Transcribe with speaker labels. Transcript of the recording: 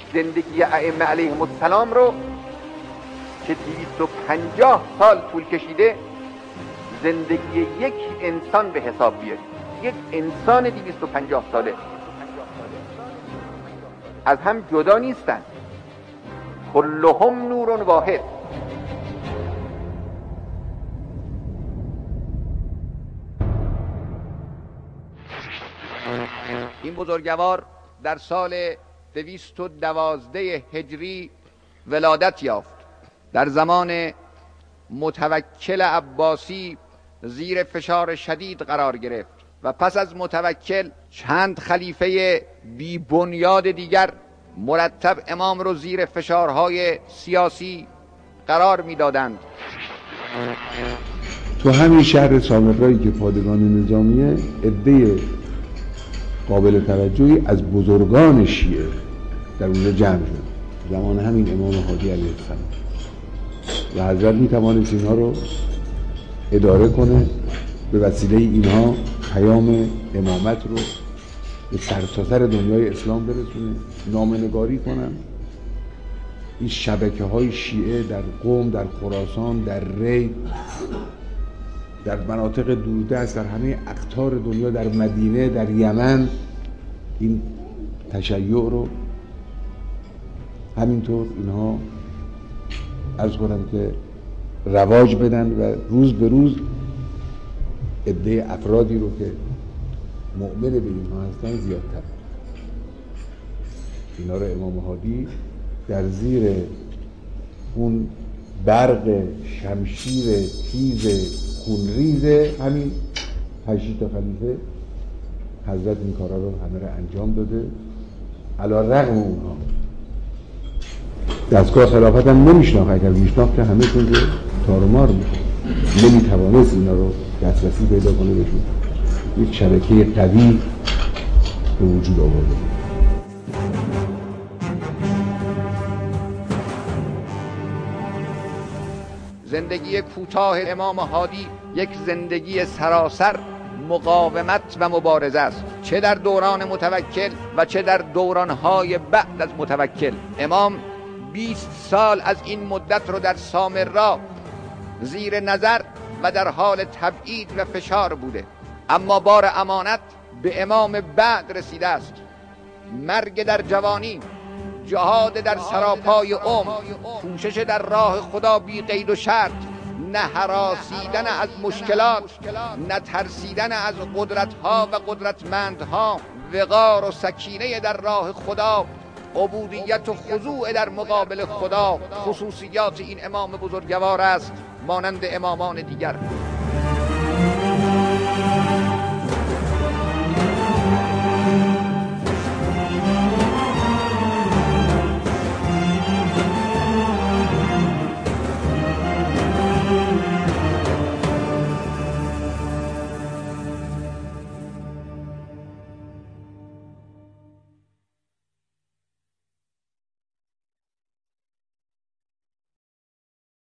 Speaker 1: زندگی ائمه علیهم السلام رو که 250 سال طول کشیده زندگی یک انسان به حساب بیارید. یک انسان 250 ساله از هم جدا نیستن، کلهم نور واحد. این بزرگوار در سال 212 هجری ولادت یافت. در زمان متوکل عباسی زیر فشار شدید قرار گرفت و پس از متوکل چند خلیفه بی بنیاد دیگر مرتب امام رو زیر فشارهای سیاسی قرار میدادند.
Speaker 2: تو همین شهر سامرایی که پادگان نظامیه، عده قابل توجهی از بزرگان شیعه در اونجا جمع شد زمان همین امام هادی علیه السلام و حضرت میتوانست اینها رو اداره کنه، به وسیله اینها پیام امامت رو به سرتاسر دنیای اسلام برسونه، نامه‌نگاری کنن. این شبکه‌های شیعه در قم، در خراسان، در ری، در مناطق دوردست، در همه اقطار دنیا، در مدینه، در یمن، این تشیع رو همینطور اینها عرض کنم که رواج بدن و روز به روز عده افرادی رو که مؤمن به اینها هستن زیادتر. اینا رو امام هادی در زیر اون برق شمشیر تیز خونریز همین 8 تا خلیفه حضرت این کارا رو همه رو انجام داده. علی رغم اونها دستگاه خلافت هم نمیشناخت، اگر میشناخت که همه تون رو تارمار میشه، نمیتوانست اینا رو دسترسی پیدا کنه بهشون. یک شبکه قوی به وجود آورده.
Speaker 1: زندگی کوتاه امام هادی یک زندگی سراسر مقاومت و مبارزه است، چه در دوران متوکل و چه در دورانهای بعد از متوکل. امام 20 سال از این مدت رو در سامرا زیر نظر و در حال تبعید و فشار بوده، اما بار امانت به امام بعد رسیده است. مرگ در جوانی، جهاد در سراپای عمر، کوشش در راه خدا بی قید و شرط، نه هراسیدن از مشکلات، نه ترسیدن از قدرتها و قدرتمندها، وقار و سکینه در راه خدا، عبودیت و خضوع در مقابل خدا خصوصیات این امام بزرگوار است، مانند امامان دیگر.